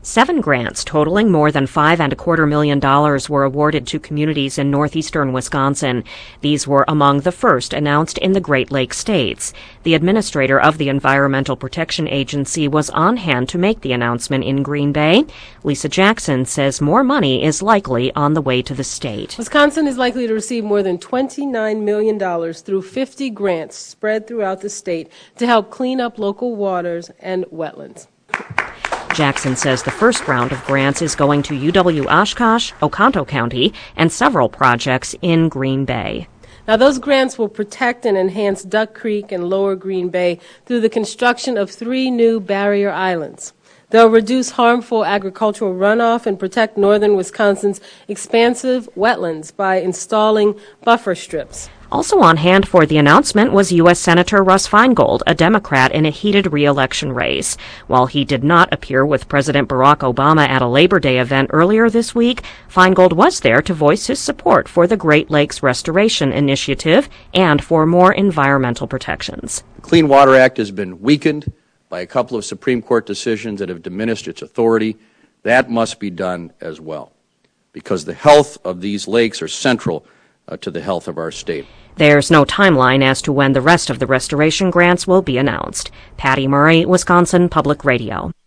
7 grants totaling more than $5.25 million were awarded to communities in northeastern Wisconsin. These were among the first announced in the Great Lakes states. The administrator of the Environmental Protection Agency was on hand to make the announcement in Green Bay. Lisa Jackson says more money is likely on the way to the state. Wisconsin is likely to receive more than $29 million through 50 grants spread throughout the state to help clean up local waters and wetlands. Jackson says the first round of grants is going to UW-Oshkosh, Oconto County, and several projects in Green Bay. Now, those grants will protect and enhance Duck Creek and Lower Green Bay through the construction of 3 new barrier islands. They'll reduce harmful agricultural runoff and protect northern Wisconsin's expansive wetlands by installing buffer strips. Also on hand for the announcement was U.S. Senator Russ Feingold, a Democrat in a heated re-election race. While he did not appear with President Barack Obama at a Labor Day event earlier this week, Feingold was there to voice his support for the Great Lakes Restoration Initiative and for more environmental protections. The Clean Water Act has been weakened by a couple of Supreme Court decisions that have diminished its authority. That must be done as well, because the health of these lakes are central to the health of our state. There's no timeline as to when the rest of the restoration grants will be announced. Patty Murray, Wisconsin Public Radio.